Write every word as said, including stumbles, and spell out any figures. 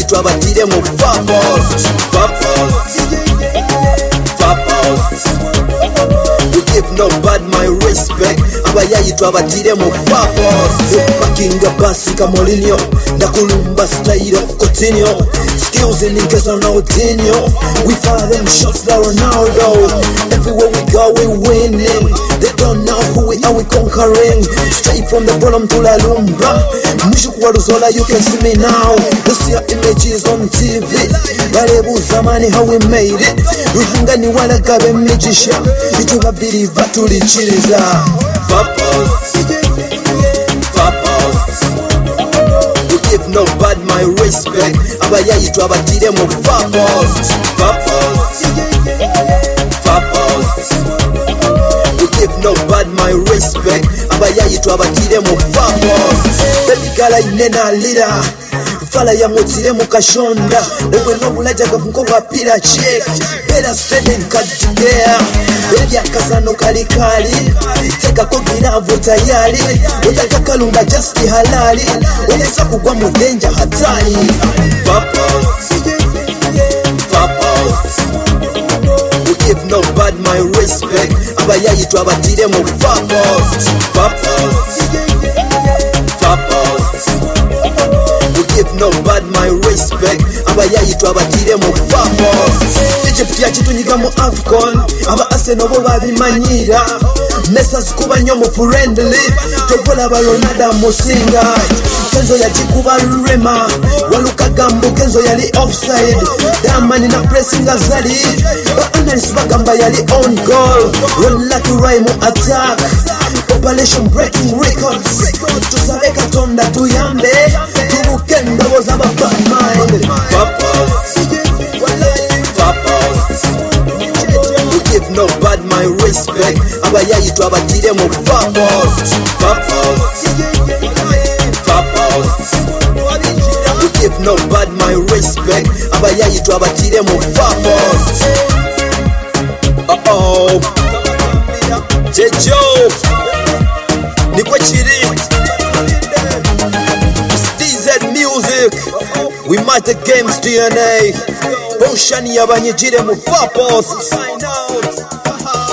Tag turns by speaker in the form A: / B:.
A: abayayitwa batire mu purpose. Purpose. Purpose. We give no bad my respect. Abayayitwa batire mu purpose. Parking a bus Camolinho, Nakulumba style of Coutinho. Skills in niggas on Coutinho. We fire them shots like Ronaldo. Everywhere we go we winning. They don't know who we are, we conquering. Straight from the bottom to La Lumba. Nishukuwaruzola, you can see me now. You see our images on T V. Barebu zamani how we made it. Ruhangani wala gabe mijisha. Ituba biriva tulichiliza. Purpose. Purpose. We give no bad my respect. Abayayitwa batire mu purpose. Purpose. Purpose. We give no bad my respect. Abayayitwa batire mu purpose. Baby gala inena lira. Fala ya motire mu kashonda. Ewe no bulaja gafunko bapira check. Better standing katigea. Baby akazano kali kali. Teka kogira tayari. Utaka kalumba just halali. Unaweza kugwa mu danger hatari. Purpose. Purpose. We give no bad my respect. Abayayitwa batire mu purpose. Purpose. Purpose. We give no bad my respect. Abayayitwa batire mu purpose. Egypt yachitunyiga mu Afcon. Aba Arsenal bo babimanyira. Messas kuba nyo mu friendly. Tokola ba Ronaldo musinga. Kenzo yachikuba Rema. Waluka gambo Kenzo yali offside. Damani na pressing azali. Analyst bagamba yali on goal. Run like Raimo attack. Population breaking records. Tusabeka tonda tuyambe. Tubukenda was about bad mind. Purpose. Purpose. We give no bad my respect. Abayayitwa batire mu purpose. Purpose. Purpose. We give no bad my respect. Abayayitwa batire mu purpose. Uh oh. Jejo. Nikwe chiri. Steezy music. We match the games D N A. Boshani yabanyijire mu purpose.